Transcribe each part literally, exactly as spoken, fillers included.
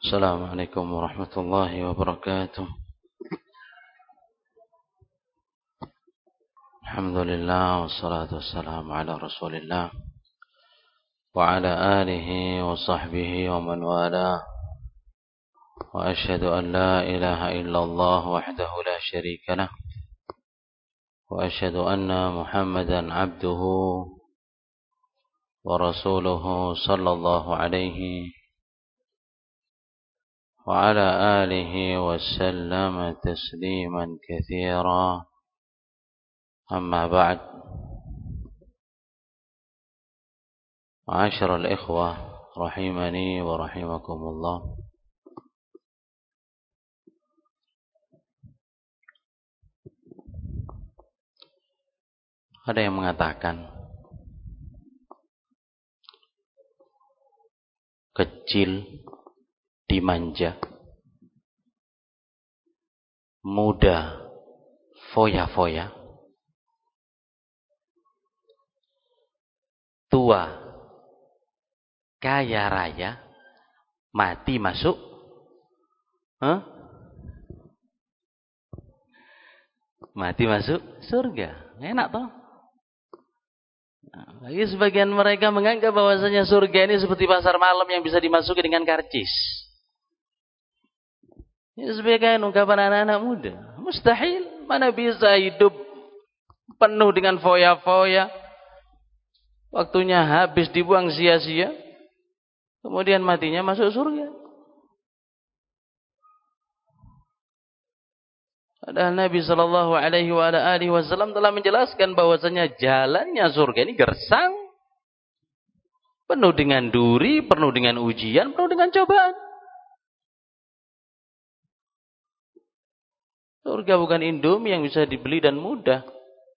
Assalamualaikum warahmatullahi wabarakatuh. Alhamdulillah wassalatu wassalamu ala Rasulillah wa ala alihi wa sahbihi wa man wala. Wa asyhadu an la ilaha illallah wahdahu la syarika lah. Wa asyhadu anna Muhammadan abduhu wa rasuluhu sallallahu alaihi وعلى آله وسلم تسليما كثيرا أما بعد معاشر الإخوة رحمني ورحمكم الله. Ada yang mengatakan kecil dimanja, muda foya-foya, tua kaya raya, mati masuk huh? mati masuk surga. Enak toh? Nah, lagi sebagian mereka menganggap bahwasanya surga ini seperti pasar malam yang bisa dimasuki dengan karcis. Ini sebagai ungkapan anak-anak muda. Mustahil. Mana bisa hidup penuh dengan foya-foya. Waktunya habis dibuang sia-sia. Kemudian matinya masuk surga. Padahal Nabi Shallallahu Alaihi Wasallam telah menjelaskan bahwasanya jalannya surga ini gersang. Penuh dengan duri, penuh dengan ujian, penuh dengan cobaan. Surga bukan Indomie yang bisa dibeli dan mudah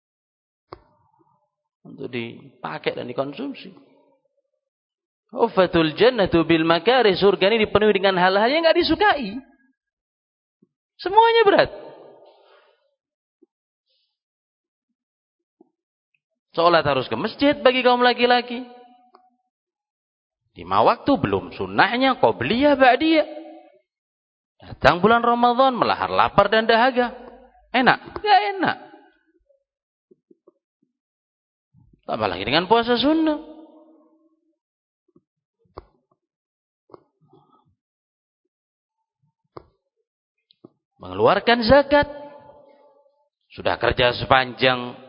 untuk dipakai dan dikonsumsi. Ufatul jannatu bil makari. Surga ini dipenuhi dengan hal-hal yang tidak disukai. Semuanya berat. Sholat harus ke masjid bagi kaum laki-laki. Lima waktu belum sunnahnya, qobliyah, ba'diyah. Datang bulan Ramadan, melahar lapar dan dahaga. Enak? Ya enak. Tambah lagi dengan puasa sunnah. Mengeluarkan zakat. Sudah kerja sepanjang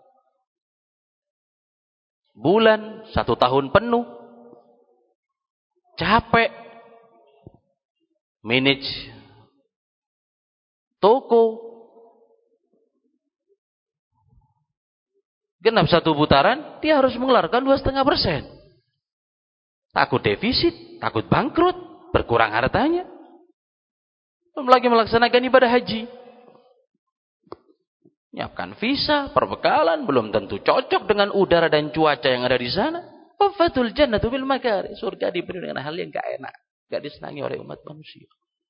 bulan, satu tahun penuh. Capek. Manage toko. Genap satu putaran, dia harus mengeluarkan dua setengah persen. Takut defisit, takut bangkrut, berkurang hartanya. Belum lagi melaksanakan ibadah haji. Nyiapkan visa, perbekalan, belum tentu cocok dengan udara dan cuaca yang ada di sana. Wafatul jannatu bil makari. Surga dipenuhi dengan hal yang gak enak. Gak disenangi oleh umat manusia.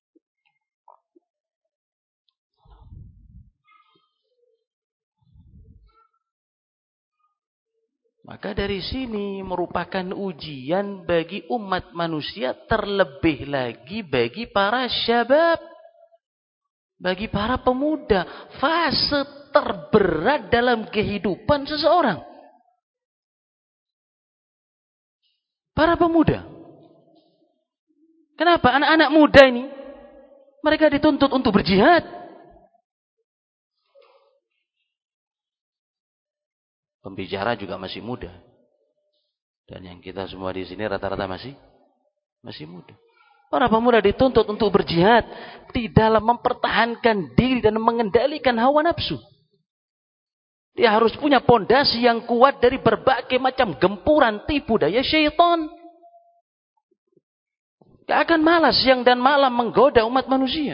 Maka dari sini merupakan ujian bagi umat manusia, terlebih lagi bagi para syabab, bagi para pemuda. Fase terberat dalam kehidupan seseorang. Para pemuda. Kenapa? Anak-anak muda ini mereka dituntut untuk berjihad. Pembicara juga masih muda. Dan yang kita semua di sini rata-rata masih masih muda. Para pemuda dituntut untuk berjihad di dalam mempertahankan diri dan mengendalikan hawa nafsu. Dia harus punya pondasi yang kuat dari berbagai macam gempuran tipu daya syaitan. Gak akan malas siang dan malam menggoda umat manusia.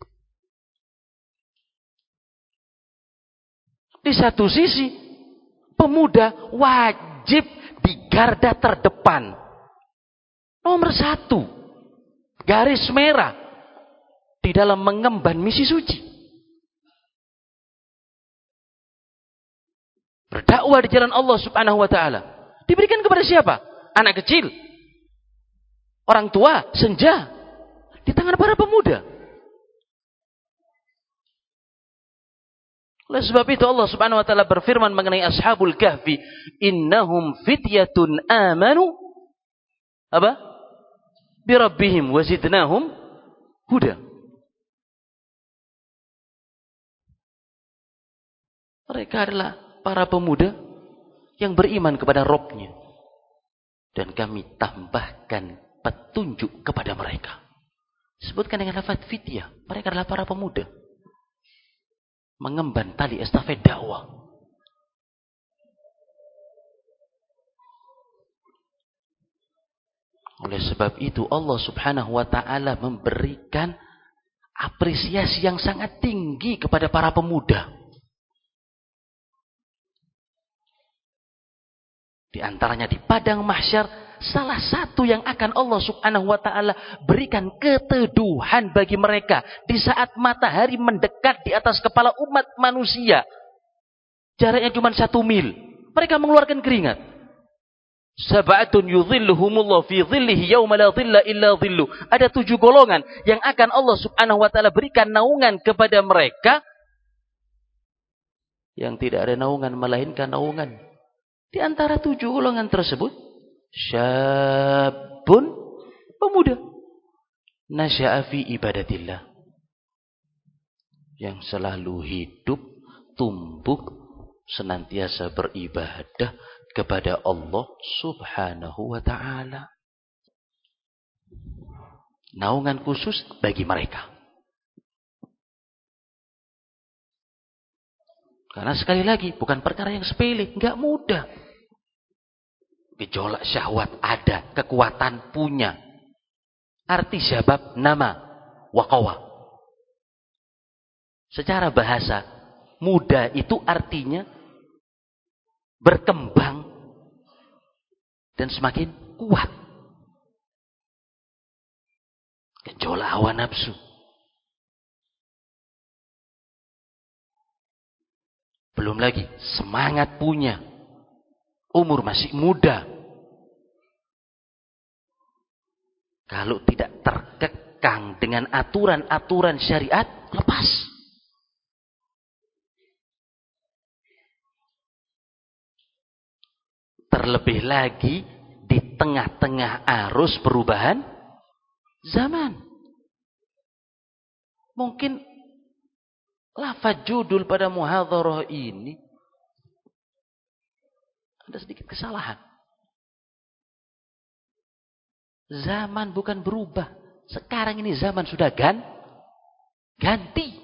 Di satu sisi, pemuda wajib di garda terdepan. Nomor satu, garis merah di dalam mengemban misi suci. Berdakwah di jalan Allah Subhanahu wa taala. Diberikan kepada siapa? Anak kecil, orang tua, senja. Di tangan para pemuda. Oleh sebab itu Allah Subhanahu wa taala berfirman mengenai Ashabul Kahfi, "Innahum fityatun amanu apa? Bi rabbihim wa zidnahum huda." Mereka adalah para pemuda yang beriman kepada Rabb-Nya. Dan kami tambahkan petunjuk kepada mereka. Sebutkan dengan lafaz fityah. Mereka adalah para pemuda. Mengemban tali estafet dakwah. Oleh sebab itu Allah Subhanahu wa taala memberikan apresiasi yang sangat tinggi kepada para pemuda. Di antaranya di padang mahsyar, salah satu yang akan Allah Subhanahu wa taala berikan keteduhan bagi mereka di saat matahari mendekat di atas kepala umat manusia. Jaraknya cuma satu mil. Mereka mengeluarkan keringat. Sab'atun yudhilluhumullah fi dhillihi yawma la dhilla illa dhillu. Ada tujuh golongan yang akan Allah Subhanahu wa taala berikan naungan kepada mereka yang tidak ada naungan melainkan naungan. Di antara tujuh golongan tersebut, syabun, pemuda, nasya'a fi ibadatillah, yang selalu hidup, tumbuh, senantiasa beribadah kepada Allah Subhanahu wa ta'ala. Naungan khusus bagi mereka. Karena sekali lagi, bukan perkara yang sepele, enggak mudah. Gejolak syahwat ada, kekuatan punya. Arti syabab nama waqawa. Secara bahasa, muda itu artinya berkembang dan semakin kuat. Gejolak hawa nafsu. Belum lagi semangat punya. Umur masih muda. Kalau tidak terkekang dengan aturan-aturan syariat, lepas. Terlebih lagi di tengah-tengah arus perubahan zaman. Mungkin lafaz judul pada muhadharah ini ada sedikit kesalahan. Zaman bukan berubah. Sekarang ini zaman sudah gan, ganti.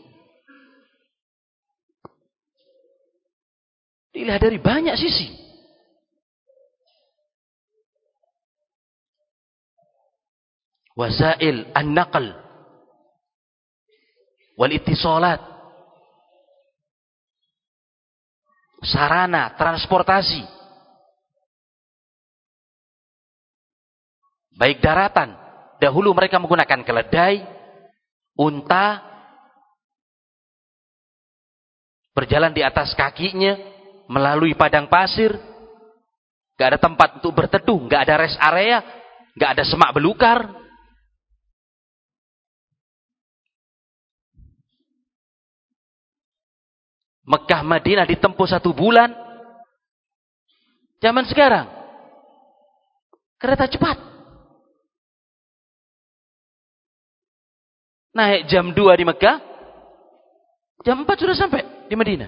Dilihat dari banyak sisi. Wasail an-naql wal ittisalat. Sarana transportasi. Baik daratan, dahulu mereka menggunakan keledai, unta, berjalan di atas kakinya, melalui padang pasir, gak ada tempat untuk berteduh, gak ada rest area, gak ada semak belukar. Mekah Madinah ditempuh satu bulan. Zaman sekarang, kereta cepat. Naik jam dua di Mekah, jam empat sudah sampai di Madinah.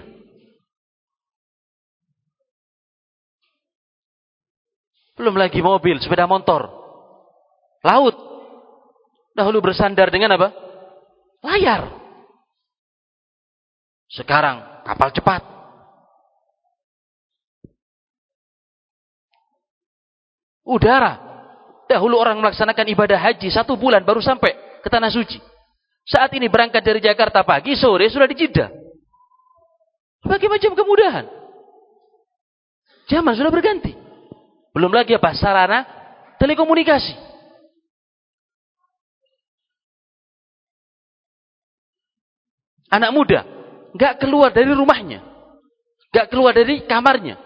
Belum lagi mobil, sepeda motor, laut. Dahulu bersandar dengan apa? Layar. Sekarang kapal cepat. Udara. Dahulu orang melaksanakan ibadah haji satu bulan baru sampai ke Tanah Suci. Saat ini berangkat dari Jakarta pagi, sore sudah di Jeddah. Berbagai macam kemudahan. Zaman sudah berganti. Belum lagi apa? Sarana telekomunikasi. Anak muda gak keluar dari rumahnya, gak keluar dari kamarnya.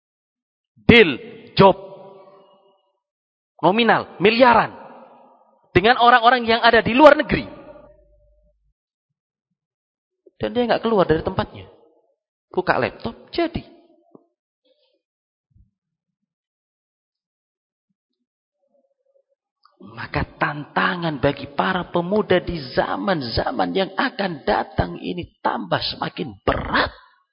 Deal, job, nominal, miliaran. dengan orang-orang yang ada di luar negeri. Dan dia nggak keluar dari tempatnya. Buka laptop, jadi. Maka tantangan bagi para pemuda di zaman-zaman yang akan datang ini tambah semakin berat.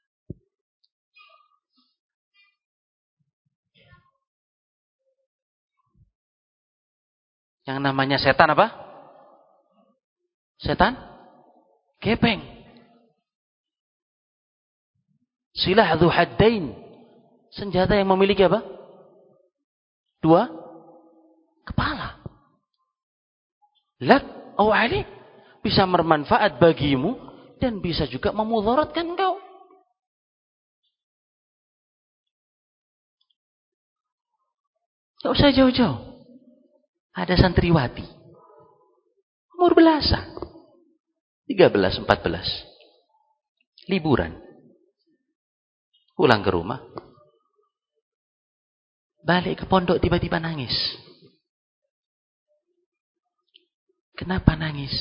Yang namanya setan apa? Setan gepeng. Silah dzu haddain. Senjata yang memiliki apa? Dua kepala. Lak au alik. Bisa bermanfaat bagimu dan bisa juga memudaratkan engkau. Tidak usah jauh-jauh. Ada santriwati. Umur belasan. tiga belas, empat belas. Liburan. Pulang ke rumah. Balik ke pondok tiba-tiba nangis. Kenapa nangis?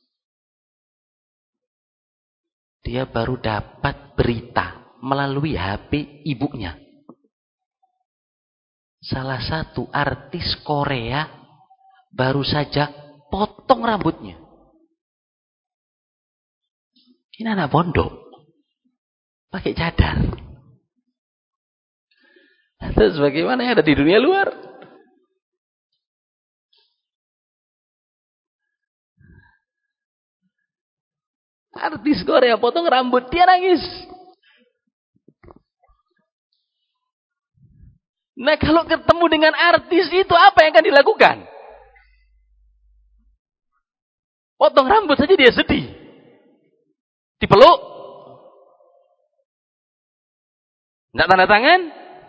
Dia baru dapat berita melalui H P ibunya. Salah satu artis Korea baru saja potong rambutnya. Ini anak pondok. Pakai cadar. Terus bagaimana yang ada di dunia luar? Artis Korea potong rambut, dia nangis. Nah, kalau ketemu dengan artis itu apa yang akan dilakukan? Potong rambut saja dia sedih. Dipeluk. Enggak tanda tangan.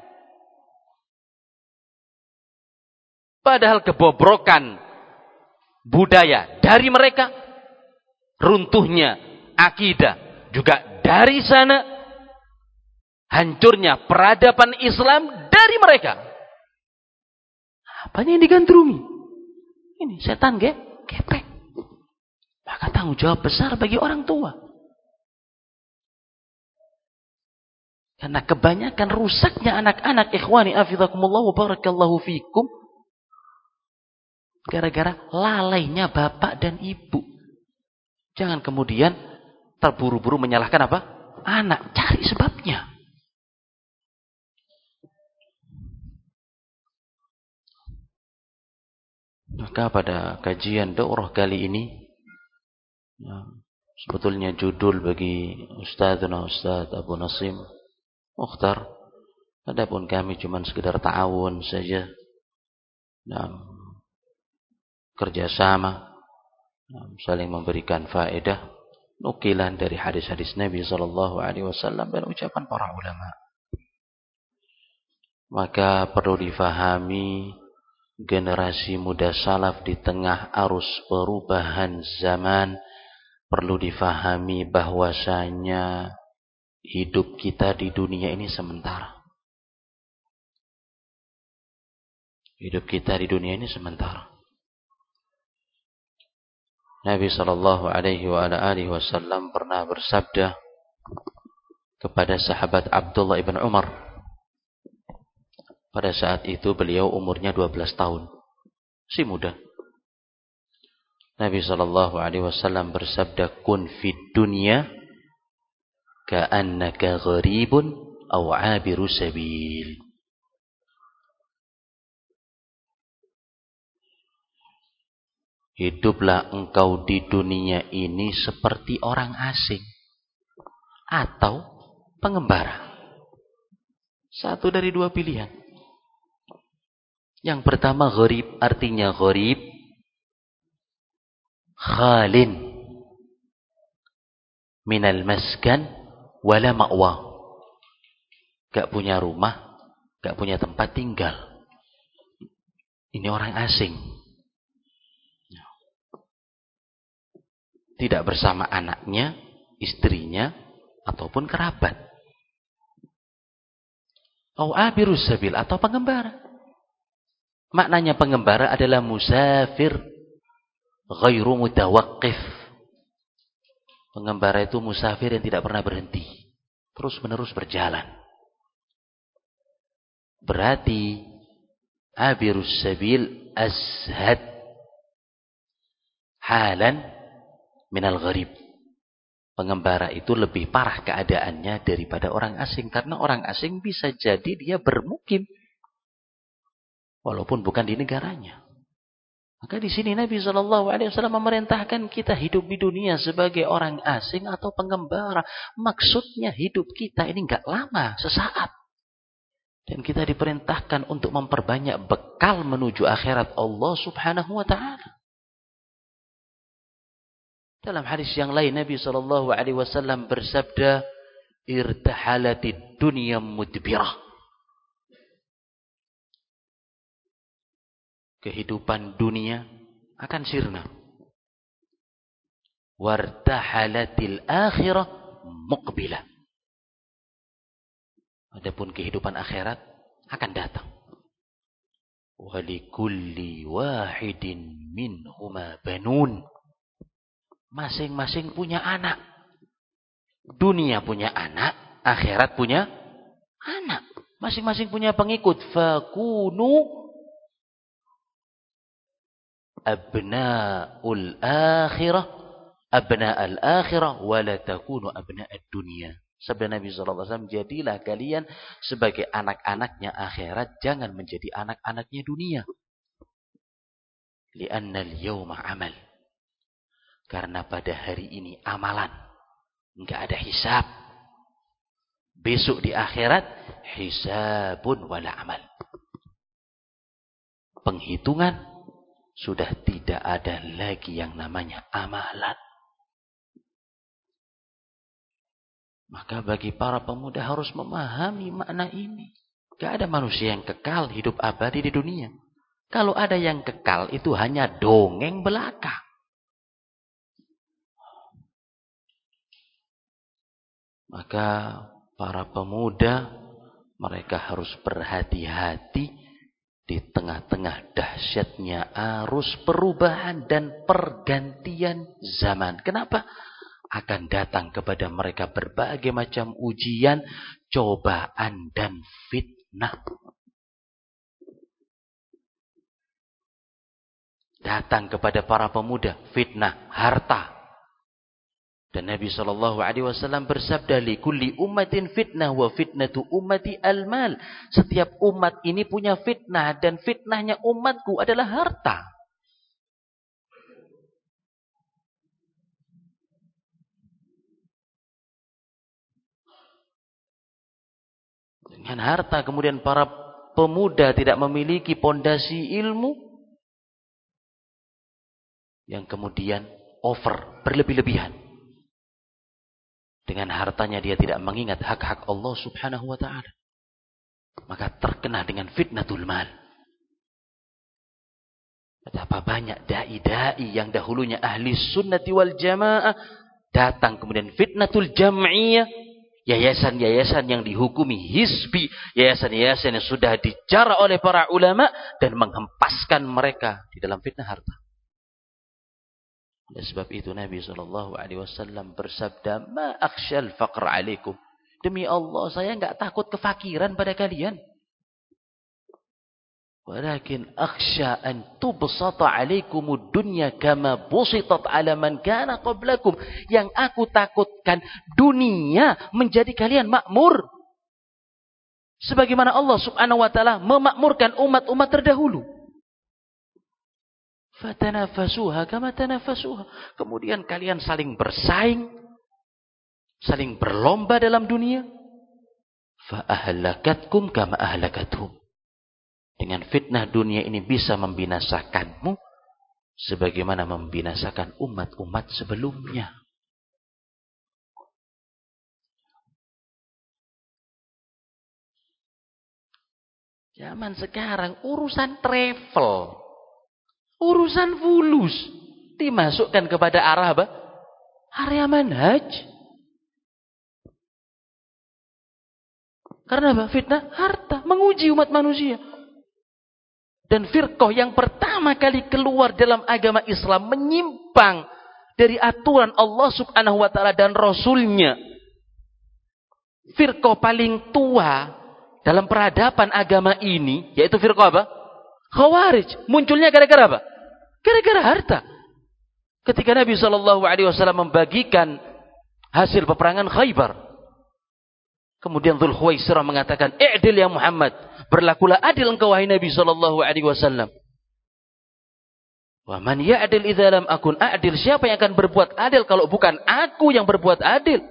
Padahal kebobrokan budaya dari mereka, runtuhnya akidah juga dari sana, hancurnya peradaban Islam dari mereka. Apanya yang digandrungi? Ini setan ge, gepek. Maka tanggung jawab besar bagi orang tua. Karena kebanyakan rusaknya anak-anak, ikhwani afizakumullah wa barakallahu fikum, gara-gara lalainya bapak dan ibu. Jangan kemudian terburu-buru menyalahkan apa? Anak. Cari sebabnya. Maka pada kajian daurah kali ini, ya, sebetulnya judul bagi Ustadzuna Ustadz Abu Nasim Mukhtar. Adapun kami cuma sekedar ta'awun saja. Nah, kerjasama, saling memberikan faedah, nukilan dari hadis-hadis Nabi sallallahu alaihi wasallam dan ucapan para ulama. Maka perlu difahami generasi muda salaf di tengah arus perubahan zaman, perlu difahami bahwasanya hidup kita di dunia ini sementara. Hidup kita di dunia ini sementara. Nabi sallallahu alaihi wa ala alihi wasallam pernah bersabda kepada sahabat Abdullah ibn Umar. Pada saat itu beliau umurnya dua belas tahun. Si muda. Nabi sallallahu alaihi wasallam bersabda, "Kun fid dunya ka'annaka gharibun aw 'abiru sabil." Hiduplah engkau di dunia ini seperti orang asing atau pengembara. Satu dari dua pilihan. Yang pertama gharib, artinya gharib khalin minal maskan wala ma'wa. Gak punya rumah, gak punya tempat tinggal. Ini orang asing. Tidak bersama anaknya, istrinya, ataupun kerabat. Au abirus sabil, atau pengembara. Maknanya pengembara adalah musafir. ghairu mutawaqqif. Pengembara itu musafir yang tidak pernah berhenti, terus-menerus berjalan. Berarti abirus sabil ashad halan minal gharib. Pengembara itu lebih parah keadaannya daripada orang asing. Karena orang asing bisa jadi dia bermukim, walaupun bukan di negaranya. Maka di sini Nabi shallallahu alaihi wasallam memerintahkan kita hidup di dunia sebagai orang asing atau pengembara. Maksudnya hidup kita ini nggak lama, sesaat. Dan kita diperintahkan untuk memperbanyak bekal menuju akhirat Allah subhanahu wa ta'ala. Dalam hadis yang lain Nabi shallallahu alaihi wasallam bersabda, irtahalatid dunya mudbirah. Kehidupan dunia akan sirna. Wartahalatil akhirah muqbilah. Adapun kehidupan akhirat akan datang. Walikulli wahidin minhuma banun. Masing-masing punya anak. Dunia punya anak, akhirat punya anak. Masing-masing punya pengikut. Fakunu abna'ul akhirah, abna'al akhirah, wala takunu abna'ad dunia. Sabda Nabi shallallahu alaihi wasallam, jadilah kalian sebagai anak-anaknya akhirat, jangan menjadi anak-anaknya dunia. Li'anna al-yawma amal. Karena pada hari ini amalan. Enggak ada hisab. Besok di akhirat, hisabun wala amal. Penghitungan, sudah tidak ada lagi yang namanya amalan. Maka bagi para pemuda harus memahami makna ini. Enggak ada manusia yang kekal hidup abadi di dunia. Kalau ada yang kekal, itu hanya dongeng belaka. Maka para pemuda, mereka harus berhati-hati di tengah-tengah dahsyatnya arus perubahan dan pergantian zaman. Kenapa? Akan datang kepada mereka berbagai macam ujian, cobaan, dan fitnah. Datang kepada para pemuda fitnah harta. Dan Nabi shallallahu alaihi wasallam bersabda, likulli ummatin fitnah wa fitnatu ummati al-mal. Setiap umat ini punya fitnah, dan fitnahnya umatku adalah harta. Dengan harta kemudian para pemuda tidak memiliki pondasi ilmu, yang kemudian over, berlebih-lebihan. Dengan hartanya dia tidak mengingat hak-hak Allah subhanahu wa ta'ala. Maka terkena dengan fitnatul mal. Betapa banyak da'i-da'i yang dahulunya ahli sunnati wal jamaah, datang kemudian fitnatul jam'iyah. Yayasan-yayasan yang dihukumi hizbi. Yayasan-yayasan yang sudah dijarah oleh para ulama dan menghempaskan mereka di dalam fitnah harta. Oleh sebab itu Nabi shallallahu alaihi wasallam bersabda, ma akhsyal faqr alaikum. Demi Allah, saya enggak takut kefakiran pada kalian. Walakin akhsha an tubsata alaikumud dunya kama busitat ala man kana qablakum. Yang aku takutkan, dunia menjadi kalian makmur. Sebagaimana Allah subhanahu wa ta'ala memakmurkan umat-umat terdahulu. Fatanafasuha kama tanafasuha. Kemudian kalian saling bersaing, saling berlomba dalam dunia. Fa ahlakatkum kama ahlakathum. Dengan fitnah dunia ini bisa membinasakanmu sebagaimana membinasakan umat-umat sebelumnya. Zaman sekarang urusan travel, urusan fulus dimasukkan kepada arah apa? Area manhaj. Karena apa? Fitnah harta menguji umat manusia. Dan firqah yang pertama kali keluar dalam agama Islam menyimpang dari aturan Allah subhanahu wa ta'ala dan Rasulnya. Firqah paling tua dalam peradaban agama ini, yaitu firqah apa? Khawarij. Munculnya gara-gara apa? Gara-gara harta. Ketika Nabi shallallahu alaihi wasallam membagikan hasil peperangan Khaybar, kemudian Dzul Khuwaisirah mengatakan, "I'dil ya Muhammad, berlakulah adil engkau wahai Nabi sallallahu alaihi wasallam." Wa man ya'dil idza lam akun a'dil? Siapa yang akan berbuat adil kalau bukan aku yang berbuat adil?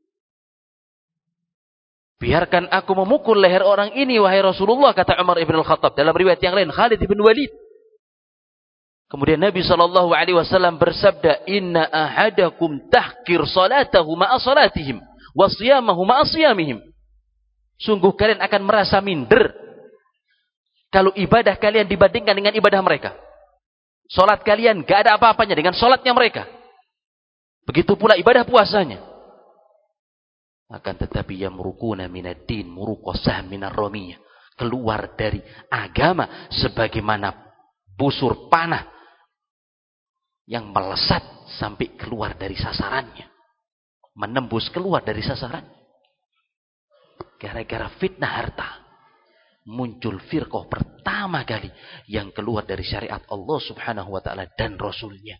Biarkan aku memukul leher orang ini wahai Rasulullah, kata Umar ibn al-Khattab. Dalam riwayat yang lain Khalid ibn Walid. Kemudian Nabi sallallahu alaihi wasallam bersabda, "Inna ahadakum tahqir salatahu ma'a salatihim wa siyamahu ma'a siyamihim." Sungguh kalian akan merasa minder kalau ibadah kalian dibandingkan dengan ibadah mereka. Salat kalian gak ada apa-apanya dengan salatnya mereka. Begitu pula ibadah puasanya. Akan tetapi yamrukuna minad din muruqasah minar ramiyah. Keluar dari agama sebagaimana busur panah yang melesat sampai keluar dari sasarannya. Menembus keluar dari sasarannya. Gara-gara fitnah harta, muncul firqah pertama kali yang keluar dari syariat Allah subhanahu wa ta'ala dan Rasulnya.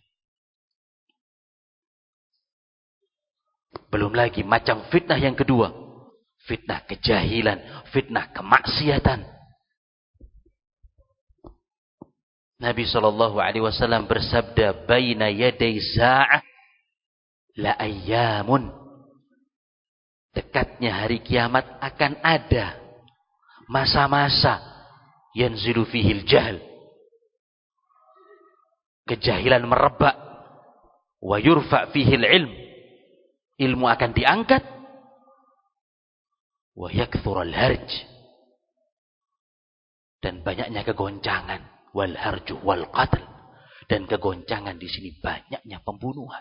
Belum lagi macam fitnah yang kedua. Fitnah kejahilan, fitnah kemaksiatan. Nabi shallallahu alaihi wasallam bersabda, "Baina yaday sa'ah la ayyamun." Dekatnya hari kiamat akan ada masa-masa yanzilu fihil jahl. Kejahilan merebak. Wa yurfa fihil ilm. Ilmu akan diangkat. Wa yakthurul harj. Dan banyaknya kegoncangan. Wal harju wal qatl. Dan kegoncangan di sini banyaknya pembunuhan.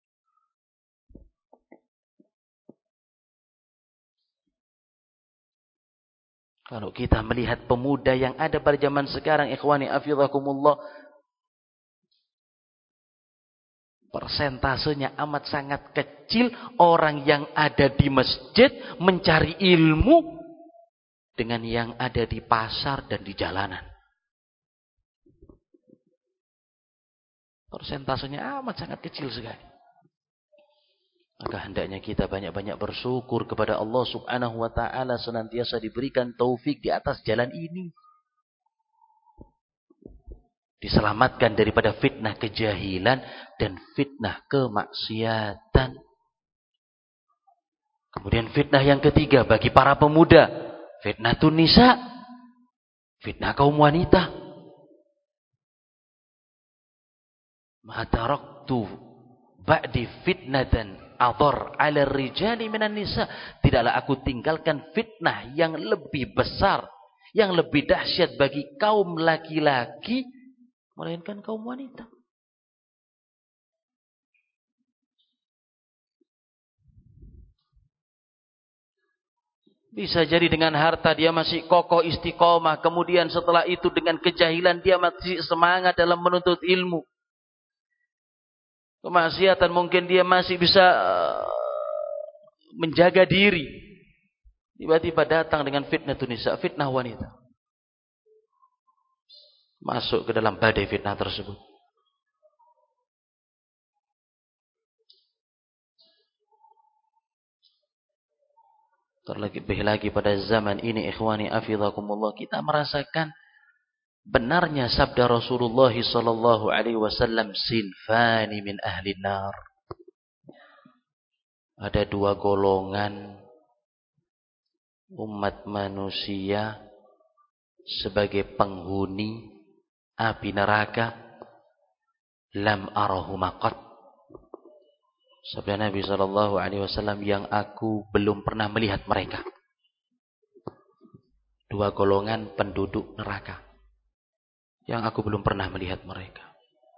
Kalau kita melihat pemuda yang ada pada zaman sekarang, ikhwani afidhakumullah, persentasenya amat sangat kecil orang yang ada di masjid mencari ilmu dengan yang ada di pasar dan di jalanan. Persentasenya amat sangat kecil sekali. Maka hendaknya kita banyak-banyak bersyukur kepada Allah subhanahu wa ta'ala senantiasa diberikan taufik di atas jalan ini. Diselamatkan daripada fitnah kejahilan dan fitnah kemaksiatan. Kemudian fitnah yang ketiga bagi para pemuda. Fitnah nisa. Fitnah kaum wanita. Ma taraktu ba'di fitnatan adhar 'ala rijali minan nisa. Tidaklah aku tinggalkan fitnah yang lebih besar, yang lebih dahsyat bagi kaum laki-laki melainkan kaum wanita. Bisa jadi dengan harta dia masih kokoh istiqomah, kemudian setelah itu dengan kejahilan dia masih semangat dalam menuntut ilmu. Kemaksiatan mungkin dia masih bisa menjaga diri. Tiba-tiba datang dengan fitnah nisa, fitnah wanita. Masuk ke dalam badai fitnah tersebut. Terlebih lagi pada zaman ini, ikhwani afidhakumullah, kita merasakan benarnya sabda Rasulullah sallallahu alaihi wasallam, sinfani min ahli nar. Ada dua golongan umat manusia sebagai penghuni api neraka, lam arahuma qat. Sabda Nabi sallallahu alaihi wasallam, yang aku belum pernah melihat mereka. Dua golongan penduduk neraka yang aku belum pernah melihat mereka.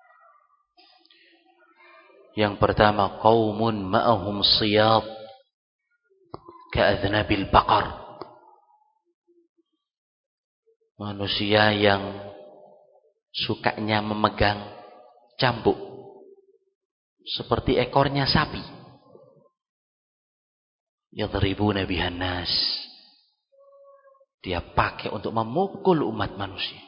Yang pertama, qaumun ma'ahum siyad ka'adhnabil baqar. Manusia yang sukanya memegang cambuk seperti ekornya sapi. Yadribuna bihan nas. Dia pakai untuk memukul umat manusia.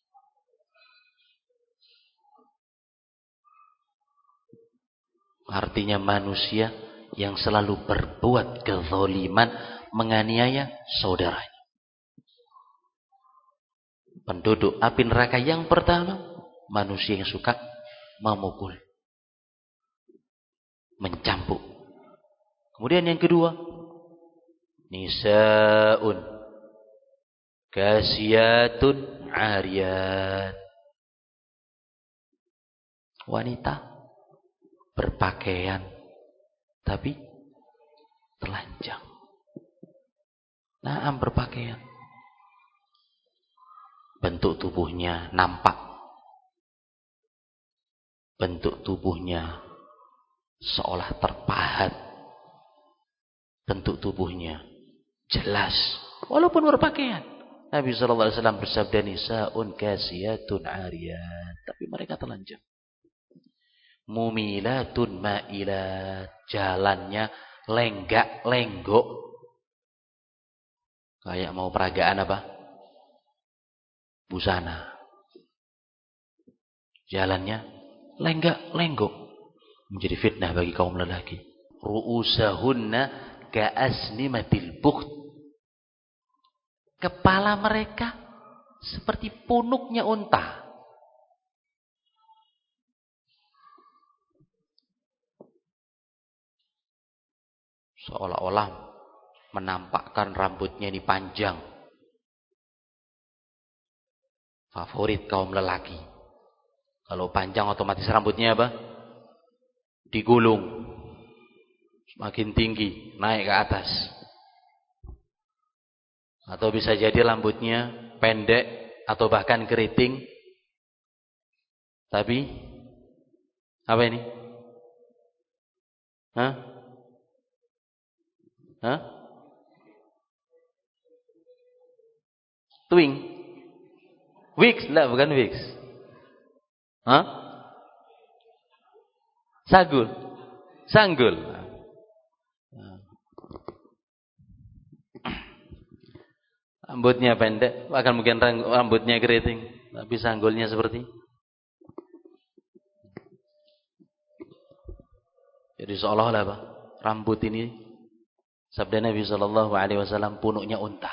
Artinya manusia yang selalu berbuat kezaliman, menganiaya saudaranya. Penduduk api neraka yang pertama, manusia yang suka memukul, mencambuk. Kemudian yang kedua, nisaun kasiyatun ariyat. Wanita berpakaian tapi telanjang. Naam, berpakaian. Bentuk tubuhnya nampak. Bentuk tubuhnya seolah terpahat. Bentuk tubuhnya jelas walaupun berpakaian. Nabi shallallahu alaihi wasallam bersabda, nisaun kasiyatun ariyat, tapi mereka telanjang. Mumilatun ma'ilat, jalannya lenggak lenggok, kayak mau peragaan apa? Busana. Jalannya lenggak lenggok, menjadi fitnah bagi kaum lelaki. Ru'usahunna ka'asnimatil bukht, kepala mereka seperti punuknya unta. Seolah-olah menampakkan rambutnya ini panjang. Favorit kaum lelaki. Kalau panjang otomatis rambutnya apa? Digulung. Semakin tinggi, naik ke atas. Atau bisa jadi rambutnya pendek atau bahkan keriting. Tapi apa ini? Hah? Hah? Twing. Wigs, lah bukan wigs. Hah? Sagul. Sanggul. Rambutnya pendek, bahkan mungkin rambutnya keriting, tapi sanggulnya seperti. Jadi seolah-olah apa? Rambut ini, sabda Nabi shallallahu alaihi wasallam, punuknya unta.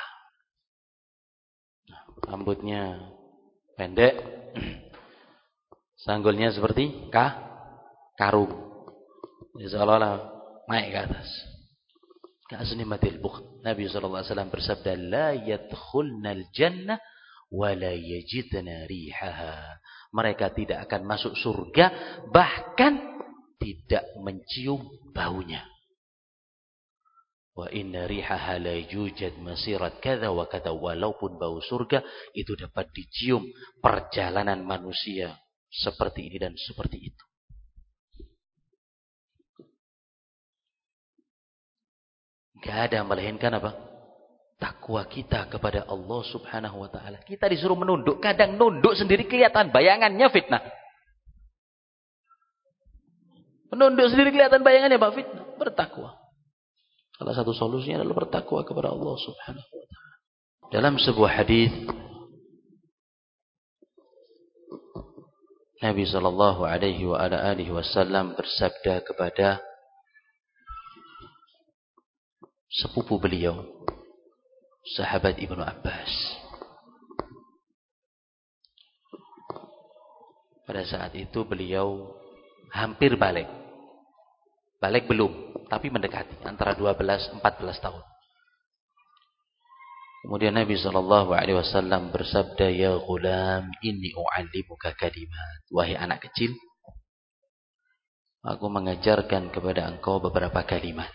Rambutnya pendek, sanggulnya seperti kah? Karung. Jadi seolah-olah naik ke atas. Ka'asnimatil bukht. Nabi shallallahu alaihi wasallam bersabda, la yadkhulnal jannah wa la yajidna rihaha. Mereka tidak akan masuk surga, bahkan tidak mencium baunya. Wa inna rihaha la yujad masirat kadza wa kadza. Walaupun bau surga itu dapat dicium perjalanan manusia seperti ini dan seperti itu. Gak ada melainkan apa? Takwa kita kepada Allah subhanahu wa ta'ala. Kita disuruh menunduk. Kadang nunduk sendiri kelihatan bayangannya fitnah. Menunduk sendiri kelihatan bayangannya apa? Fitnah. Bertakwa. Salah satu solusinya adalah bertakwa kepada Allah subhanahu wa ta'ala. Dalam sebuah hadis Nabi sallallahu alaihi wa ala alihi wasallam bersabda kepada sepupu beliau, sahabat Ibnu Abbas. Pada saat itu beliau hampir balik. Balik belum, tapi mendekati antara dua belas empat belas tahun. Kemudian Nabi sallallahu alaihi wasallam bersabda, "Ya ghulam, inni u'allimuka kalimat." Wahai anak kecil, aku mengajarkan kepada engkau beberapa kalimat.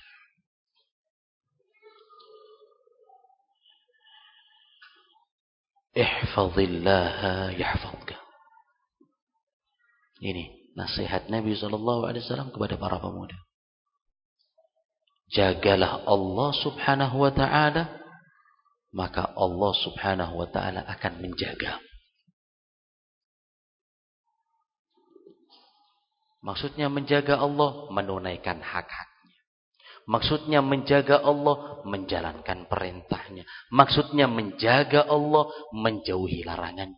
Ihfazillaha yahfazka. Ini nasihat Nabi sallallahu alaihi wasallam kepada para pemuda. Jagalah Allah subhanahu wa ta'ala, maka Allah subhanahu wa ta'ala akan menjaga. Maksudnya menjaga Allah, menunaikan hak-haknya. Maksudnya menjaga Allah, menjalankan perintahnya. Maksudnya menjaga Allah, menjauhi larangannya.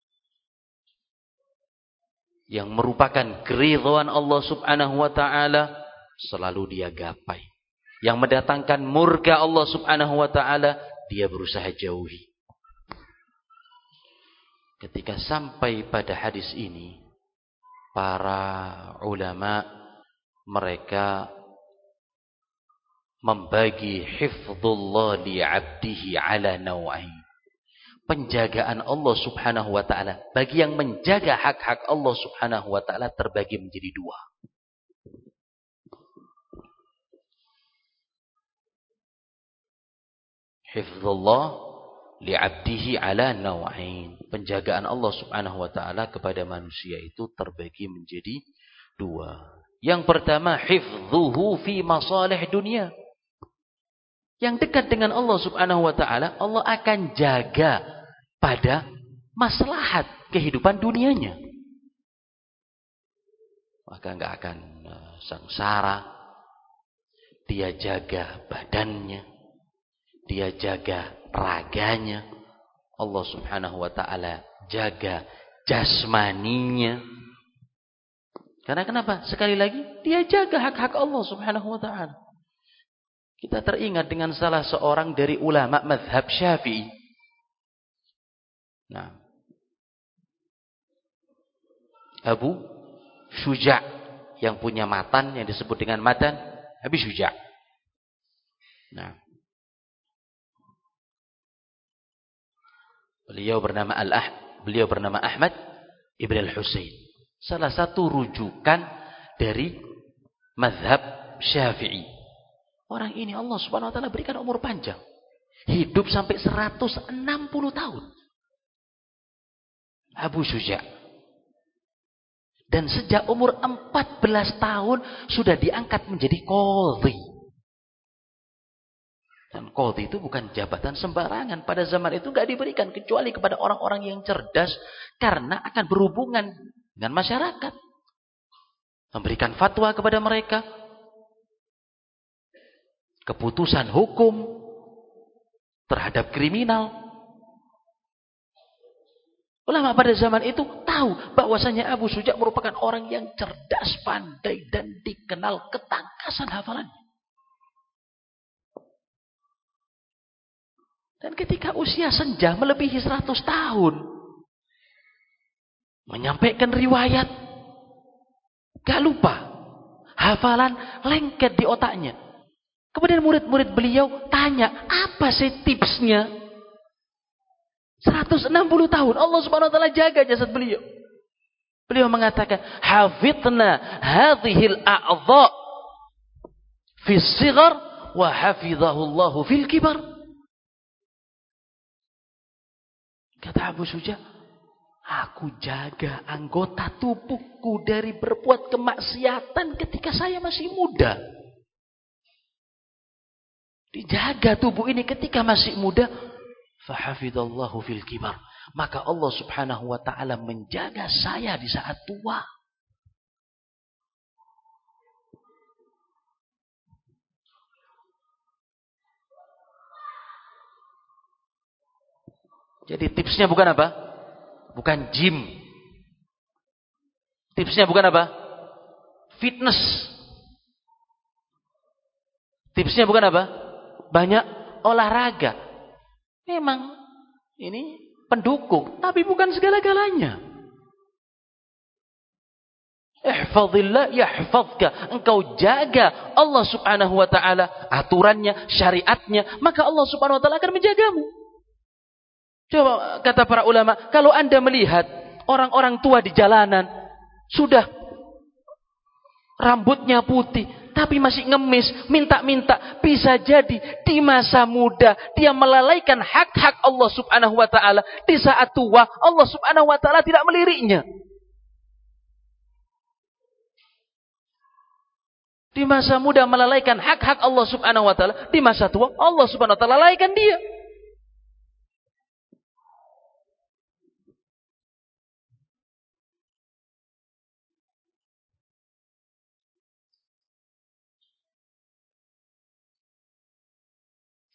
Yang merupakan keridhaan Allah subhanahu wa ta'ala, selalu dia gapai. Yang mendatangkan murka Allah subhanahu wa ta'ala, dia berusaha jauhi. Ketika sampai pada hadis ini, para ulama mereka membagi hifdzullah li 'abdihi ala naw'ain. Penjagaan Allah subhanahu wa ta'ala bagi yang menjaga hak-hak Allah subhanahu wa ta'ala terbagi menjadi dua. Hifdzullah li'abdihi ala naw'ain. Penjagaan Allah subhanahu wa ta'ala kepada manusia itu terbagi menjadi dua. Yang pertama, hifdzuhu fi masalih dunia. Yang dekat dengan Allah subhanahu wa ta'ala, Allah akan jaga pada maslahat kehidupan dunianya. Maka enggak akan sengsara. Dia jaga badannya. Dia jaga raganya. Allah subhanahu wa ta'ala jaga jasmaninya. Karena kenapa? Sekali lagi, dia jaga hak-hak Allah subhanahu wa ta'ala. Kita teringat dengan salah seorang dari ulama mazhab Syafi'i. Nah, Abu Syuja' yang punya matan, yang disebut dengan matan Abu Syuja'. Nah, beliau bernama Al-Ah, beliau bernama Ahmad Ibn Al-Husain. Salah satu rujukan dari mazhab Syafi'i. Orang ini Allah subhanahu wa ta'ala berikan umur panjang. Hidup sampai seratus enam puluh tahun. Abu Syuja'. Dan sejak umur empat belas tahun sudah diangkat menjadi qadhi. Dan qadhi itu bukan jabatan sembarangan. Pada zaman itu gak diberikan kecuali kepada orang-orang yang cerdas. Karena akan berhubungan dengan masyarakat. Memberikan fatwa kepada mereka. Keputusan hukum terhadap kriminal. Ulama pada zaman itu tahu bahwasanya Abu Syuja' merupakan orang yang cerdas, pandai, dan dikenal ketangkasan hafalannya. Dan ketika usia senja melebihi seratus tahun, menyampaikan riwayat, gak lupa, hafalan lengket di otaknya. Kemudian murid-murid beliau tanya, apa sih tipsnya? seratus enam puluh tahun, Allah subhanahu wa ta'ala jaga jasad beliau. Beliau mengatakan, hafidna hadhil a'dha fi sighar wa hafidhahullahu fil kibar. Kata Abu Syuja', aku jaga anggota tubuhku dari berbuat kemaksiatan ketika saya masih muda. Dijaga tubuh ini ketika masih muda. Fahafidallahu fil kibar. Maka Allah subhanahu wa ta'ala menjaga saya di saat tua. Jadi tipsnya bukan apa? Bukan gym. Tipsnya bukan apa? Fitness. Tipsnya bukan apa? Banyak olahraga. Memang ini pendukung, tapi bukan segala-galanya. Ihfazillah yahfazka. Engkau jaga Allah subhanahu wa ta'ala, aturannya, syariatnya, maka Allah subhanahu wa ta'ala akan menjagamu. Coba kata para ulama, kalau Anda melihat orang-orang tua di jalanan, sudah rambutnya putih, tapi masih ngemis, minta-minta. Bisa jadi di masa muda dia melalaikan hak-hak Allah subhanahu wa ta'ala. Di saat tua Allah subhanahu wa ta'ala tidak meliriknya. Di masa muda melalaikan hak-hak Allah subhanahu wa ta'ala. Di masa tua Allah subhanahu wa ta'ala lalaikan dia.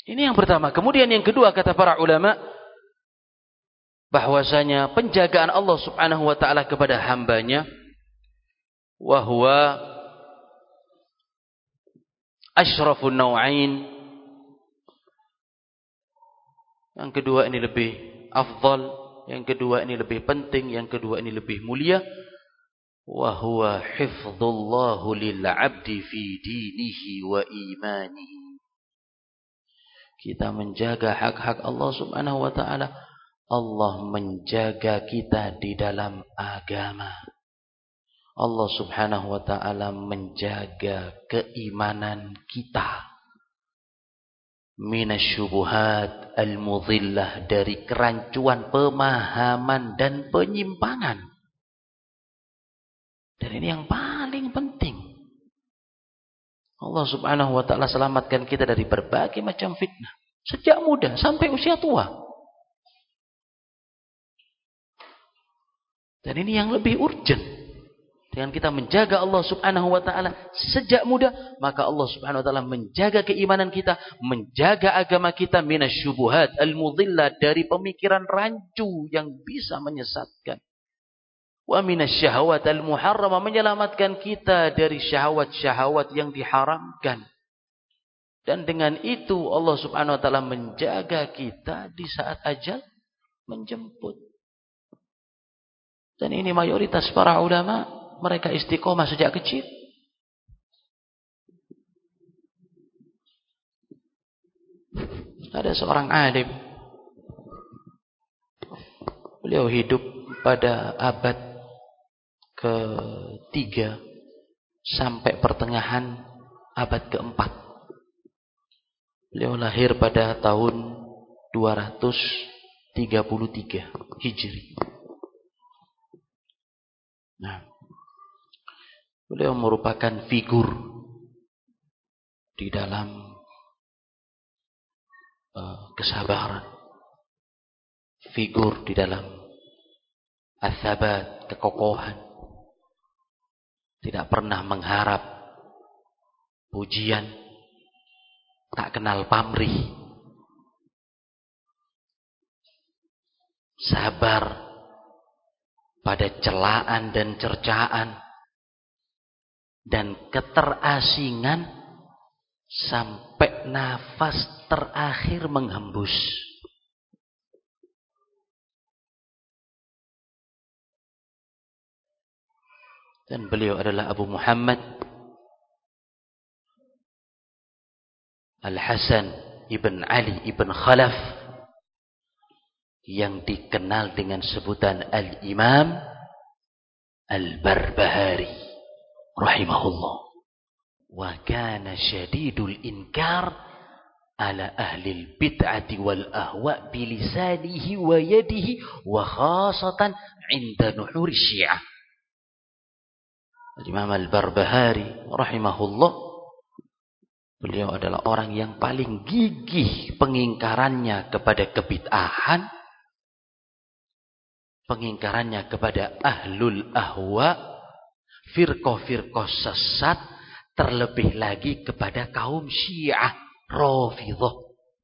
Ini yang pertama. Kemudian yang kedua kata para ulama, bahwasanya penjagaan Allah Subhanahu wa taala kepada hambanya, wa huwa asyrafun naw'ain. Yang kedua ini lebih afdal, yang kedua ini lebih penting, yang kedua ini lebih mulia. Wa huwa hifdzullahu lil 'abdi fi dinihi wa imanihi. Kita menjaga hak-hak Allah Subhanahu wa taala. Allah menjaga kita di dalam agama. Allah Subhanahu wa taala menjaga keimanan kita. Minasyubuhat al-mudhillah, dari kerancuan pemahaman dan penyimpangan. Dan ini yang paling penting. Allah Subhanahu wa taala selamatkan kita dari berbagai macam fitnah sejak muda sampai usia tua. Dan ini yang lebih urgent. Dengan kita menjaga Allah Subhanahu wa taala sejak muda, maka Allah Subhanahu wa taala menjaga keimanan kita, menjaga agama kita minasyubuhat al-mudhillah, dari pemikiran rancu yang bisa menyesatkan. Wa minasyahawat al-muharramah, menyelamatkan kita dari syahwat-syahwat yang diharamkan. Dan dengan itu Allah Subhanahu wa taala menjaga kita di saat ajal menjemput. Dan ini mayoritas para ulama, mereka istiqomah sejak kecil. Ada seorang alim, beliau hidup pada abad ketiga sampai pertengahan abad keempat. Beliau lahir pada tahun dua ratus tiga puluh tiga Hijri. Nah, beliau merupakan figur di dalam uh, kesabaran, figur di dalam as-sabat, kekokohan. Tidak pernah mengharap pujian, tak kenal pamrih, sabar pada celaan dan cercaan, dan keterasingan sampai nafas terakhir menghembus. Dan beliau adalah Abu Muhammad Al-Hasan ibn Ali ibn Khalaf, yang dikenal dengan sebutan Al-Imam Al-Barbahari rahimahullah. Wa kana syadidul inkar ala ahli al-bid'ati wal ahwa bilisanihi wa yadihi, wa khasatan inda nuhur syiah. Imam Al-Barbahari rahimahullah, beliau adalah orang yang paling gigih pengingkarannya kepada kebid'ahan, pengingkarannya kepada ahlul ahwa, firqah-firqah sesat, terlebih lagi kepada kaum Syiah Rafidhah.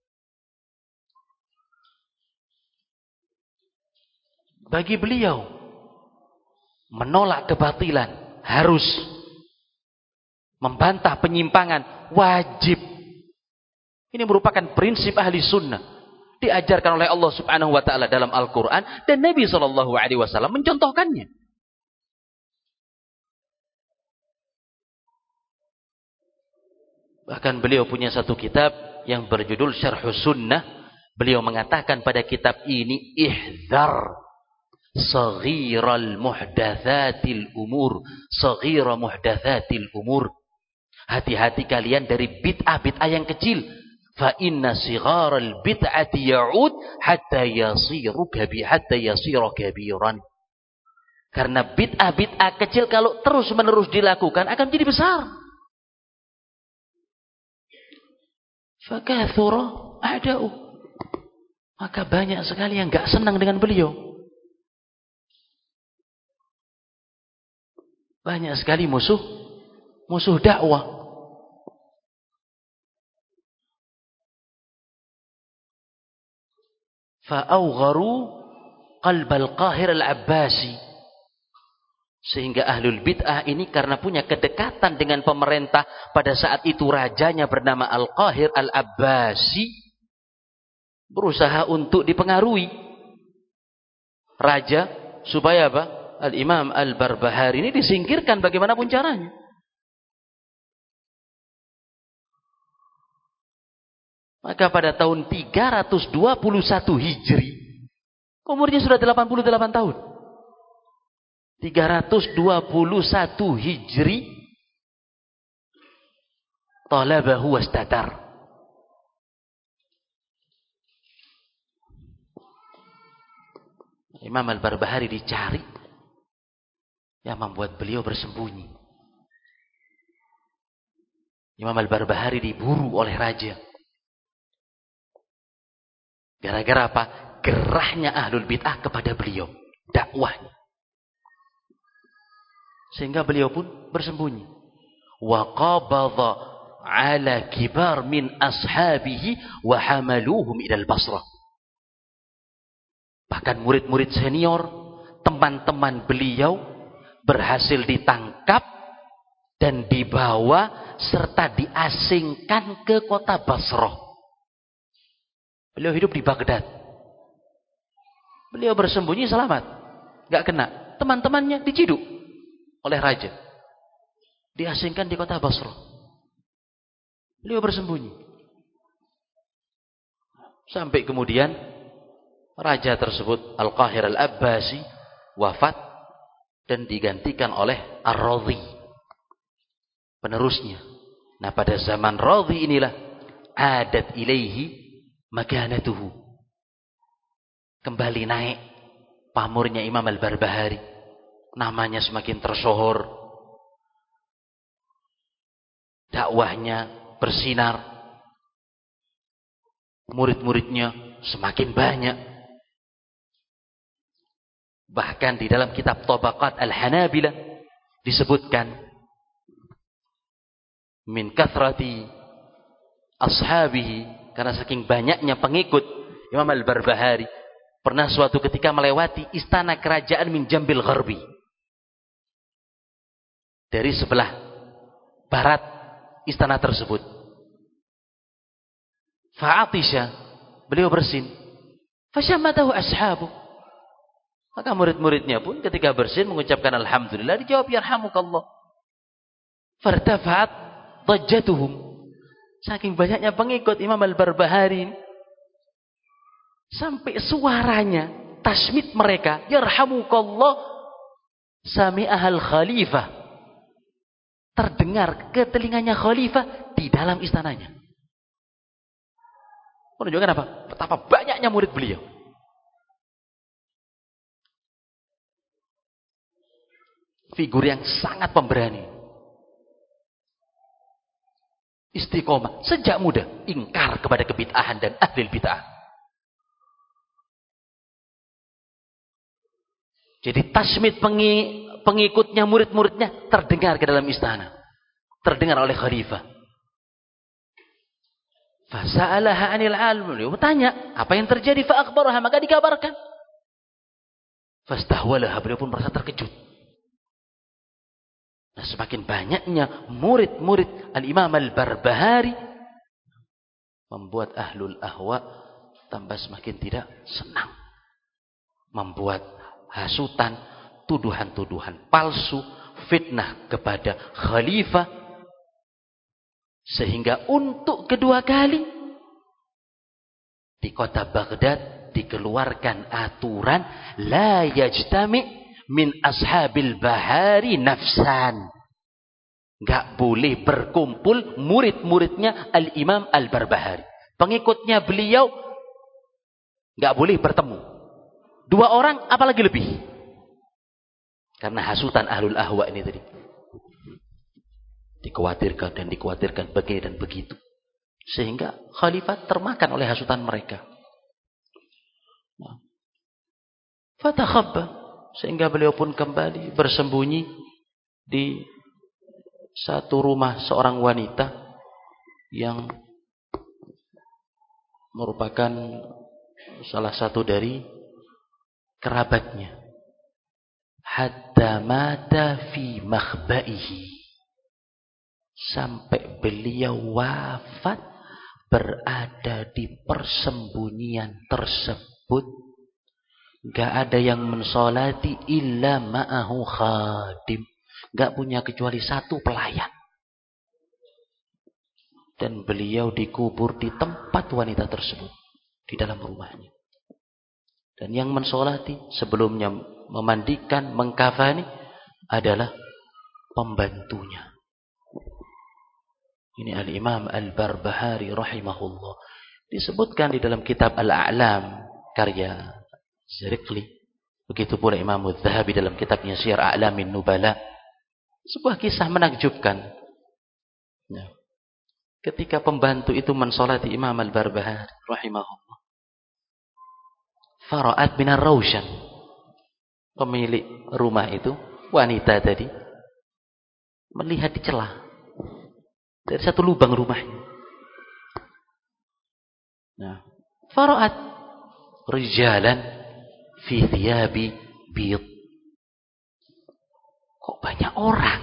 Bagi beliau, menolak kebatilan harus, membantah penyimpangan wajib. Ini merupakan prinsip ahli sunnah, diajarkan oleh Allah Subhanahu wa taala dalam Al-Qur'an, dan Nabi sallallahu alaihi wasallam mencontohkannya. Bahkan beliau punya satu kitab yang berjudul Syarhus Sunnah. Beliau mengatakan pada kitab ini, ihdzar saghiral muhdatsatil umur, saghira muhdatsatil umur. Hati-hati kalian dari bid'ah-bid'ah yang kecil. Fa inna sigharal bid'ati ya'ud hatta yasiru kabi hatta yasira kabiran. Karena bid'ah-bid'ah kecil kalau terus-menerus dilakukan akan menjadi besar. Fakathura a'da'u. Maka banyak sekali yang enggak senang dengan beliau. Banyak sekali musuh musuh dakwah. Fa'awgharu qalbal qahir al-Abbasi. Sehingga ahlul bid'ah ini karena punya kedekatan dengan pemerintah, pada saat itu rajanya bernama Al-Qahir Al-Abbasi, berusaha untuk dipengaruhi raja supaya apa? Al-Imam Al-Barbahari ini disingkirkan bagaimanapun caranya. Maka pada tahun tiga ratus dua puluh satu Hijri, umurnya sudah delapan puluh delapan tahun. tiga ratus dua puluh satu Hijri, talabahu wastatar. Imam Al-Barbahari dicari, yang membuat beliau bersembunyi. Imam Al-Barbahari diburu oleh raja. Gara-gara apa? Gerahnya ahlul bid'ah kepada beliau, dakwahnya. Sehingga beliau pun bersembunyi. Wa qabadha ala kibar min ashabihi wa hamaluhum ila al-Basrah. Bahkan murid-murid senior, teman-teman beliau berhasil ditangkap dan dibawa serta diasingkan ke kota Basrah. Beliau hidup di Baghdad. Beliau bersembunyi selamat, gak kena. Teman-temannya diciduk oleh raja, diasingkan di kota Basrah. Beliau bersembunyi sampai kemudian raja tersebut Al-Qahir Al-Abbasi wafat dan digantikan oleh Ar-Radhi, penerusnya. Nah, pada zaman Radhi inilah adat ilaihi makanatuhu, kembali naik pamornya Imam Al-Barbahari, namanya semakin tersohor, dakwahnya bersinar, murid-muridnya semakin banyak. Bahkan di dalam kitab Tabaqat Al-Hanabilah disebutkan, min kathrati ashabihi, karena saking banyaknya pengikut Imam Al-Barbahari, pernah suatu ketika melewati istana kerajaan min Jambil Gharbi, dari sebelah barat istana tersebut. Fa'atisha, beliau bersin. Fashammatahu ashabu, maka murid-muridnya pun ketika bersin mengucapkan alhamdulillah, dijawab yarhamukallah. Fartafa'at dhajjatuhum, saking banyaknya pengikut Imam Al-Barbahari, sampai suaranya, tasmid mereka, yarhamukallah, sami'ahal khalifah, terdengar ke telinganya khalifah di dalam istananya. Menunjukkan apa? Betapa banyaknya murid beliau. Figur yang sangat pemberani. Istiqomah sejak muda, ingkar kepada kebid'ahan dan ahli bid'ah. Jadi tasmid pengikutnya, murid-muridnya terdengar ke dalam istana, terdengar oleh khalifah. Fasa'alaha 'anil 'alm, beliau bertanya apa yang terjadi, fa akhbaraha, maka dikabarkan. Fastahwalaha, beliau pun merasa terkejut. Nah, semakin banyaknya murid-murid Al-Imam Al-Barbahari membuat ahlul ahwa tambah semakin tidak senang, membuat hasutan, tuduhan-tuduhan palsu, fitnah kepada khalifah, sehingga untuk kedua kali di kota Baghdad dikeluarkan aturan la yajtami' min ashabil bahari nafsan, gak boleh berkumpul murid-muridnya Al-Imam Al-Barbahari, pengikutnya beliau gak boleh bertemu dua orang apalagi lebih, karena hasutan ahlul ahwa ini tadi. Dikhawatirkan dan dikhawatirkan begini dan begitu, sehingga khalifah termakan oleh hasutan mereka. Fatakhabba, sehingga beliau pun kembali bersembunyi di satu rumah seorang wanita yang merupakan salah satu dari kerabatnya. Hatta mata fi makhbaihi. Sampai beliau wafat berada di persembunyian tersebut. Gak ada yang mensolati illa ma'ahu khadim. Gak punya kecuali satu pelayan. Dan beliau dikubur di tempat wanita tersebut. Di dalam rumahnya. Dan yang mensolati sebelumnya memandikan, mengkafani adalah pembantunya. Ini Al-Imam Al-Barbahari rahimahullah. Disebutkan di dalam kitab Al-A'lam karya Zirqli. Begitu pula Imam Al-Zahabi dalam kitabnya Syiar A'lamin Nubala. Sebuah kisah menakjubkan. Ya. Ketika pembantu itu mensolati Imam Al-Barbahari rahimahullah. Fara'at minar rawshan. Pemilik rumah itu, wanita tadi, melihat di celah dari satu lubang rumahnya. Nah, fara'at rijalan fi thiyabi bid. Kok banyak orang?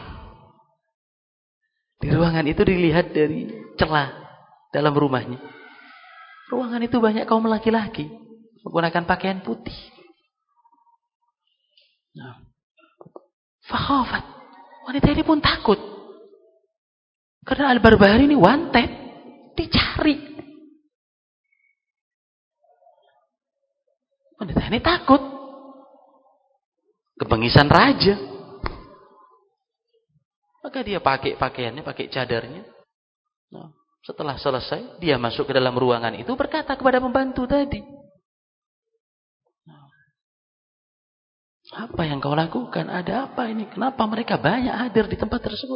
Di ruangan itu dilihat dari celah dalam rumahnya. Ruangan itu banyak kaum laki-laki menggunakan pakaian putih. Nah, fakhafat. Wanita ini pun takut. Karena Al-Barbahari ini wanted, dicari. Wanita ini takut. Kebengisan raja. Maka dia pakai pakaiannya, pakai cadarnya. Nah, setelah selesai, dia masuk ke dalam ruangan itu berkata kepada pembantu tadi. Apa yang kau lakukan? Ada apa ini? Kenapa mereka banyak hadir di tempat tersebut?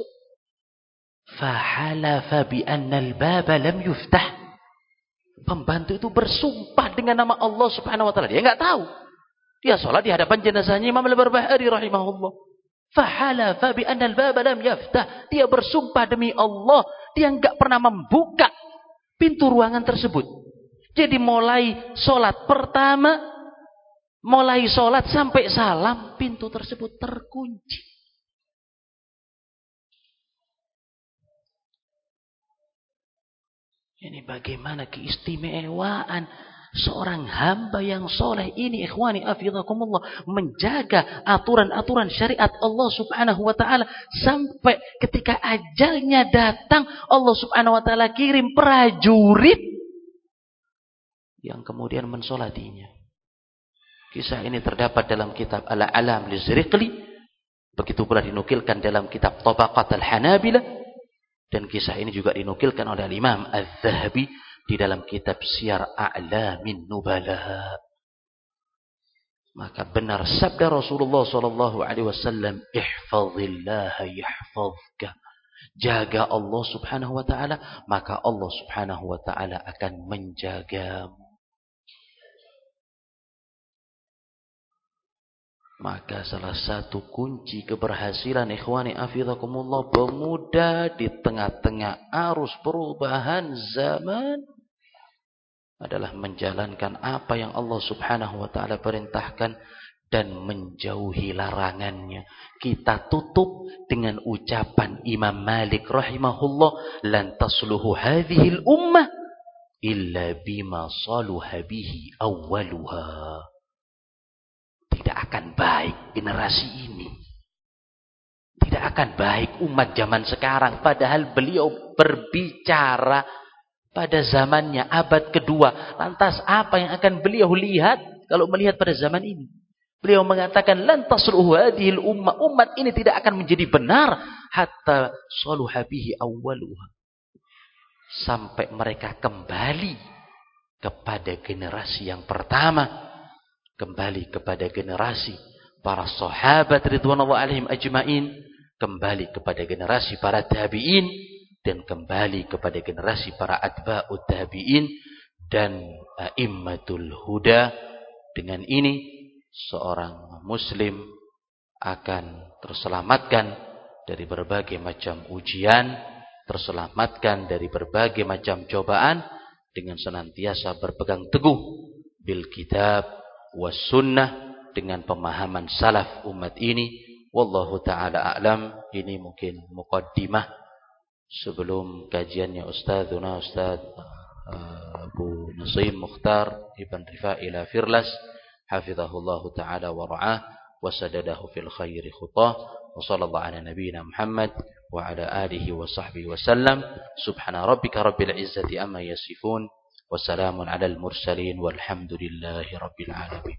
Fahalafa bi anna al-baba lam yuftah. Pembantu itu bersumpah dengan nama Allah Subhanahu wa taala. Dia enggak tahu. Dia salat di hadapan jenazahnya Imam Al-Barbahari rahimahullah. Fahalafa bi anna al-baba lam yuftah. Dia bersumpah demi Allah, dia enggak pernah membuka pintu ruangan tersebut. Jadi mulai salat pertama, mulai sholat sampai salam, pintu tersebut terkunci. Ini bagaimana keistimewaan seorang hamba yang soleh ini, ikhwani afidhakumullah, menjaga aturan-aturan syariat Allah subhanahu wa ta'ala. Sampai ketika ajalnya datang, Allah subhanahu wa ta'ala kirim prajurit yang kemudian mensolatinya. Kisah ini terdapat dalam kitab Al-A'lam li Zirqli. Begitu pula dinukilkan dalam kitab Tabaqat Al-Hanabilah. Dan kisah ini juga dinukilkan oleh Imam Al-Zahabi di dalam kitab Syiar A'lamin Nubala. Maka benar sabda Rasulullah sallallahu alaihi wasallam, ihfazillaha yahfazka. Jaga Allah subhanahu wa ta'ala, maka Allah subhanahu wa ta'ala akan menjagamu. Maka salah satu kunci keberhasilan ikhwani afidhakumullah pemuda di tengah-tengah arus perubahan zaman adalah menjalankan apa yang Allah subhanahu wa ta'ala perintahkan dan menjauhi larangannya. Kita tutup dengan ucapan Imam Malik rahimahullah, lan tasluhu hadhil ummah illa bima saluha bihi awwaluha. Tidak akan baik generasi ini. Tidak akan baik umat zaman sekarang. Padahal beliau berbicara pada zamannya abad kedua. Lantas apa yang akan beliau lihat kalau melihat pada zaman ini? Beliau mengatakan lan tasruhu hadhil ummah. Umat ini tidak akan menjadi benar hatta saluha bihi awwaluha. Sampai mereka kembali kepada generasi yang pertama. Kembali kepada generasi para sahabat ridwanullah alaihim ajmain, kembali kepada generasi para tabi'in, dan kembali kepada generasi para atba'ut tabi'in dan a'immatul huda. Dengan ini seorang muslim akan terselamatkan dari berbagai macam ujian, terselamatkan dari berbagai macam cobaan dengan senantiasa berpegang teguh bil kitab was sunnah, dengan pemahaman salaf umat ini. Wallahu ta'ala a'lam. Ini mungkin muqaddimah sebelum kajiannya Ustadzuna Ustadz Abu Nasim Mukhtar Ibn Rifa'ila Firlas hafizahullahu ta'ala wa ra'ah wa sadadahu fil khairi khutah wa sallallahu ala nabiyyina Muhammad wa ala alihi wa sahbihi wa sallam. Subhana rabbika rabbil izzati amma yasifun wa salamun alal mursalin walhamdulillahi rabbil alamin.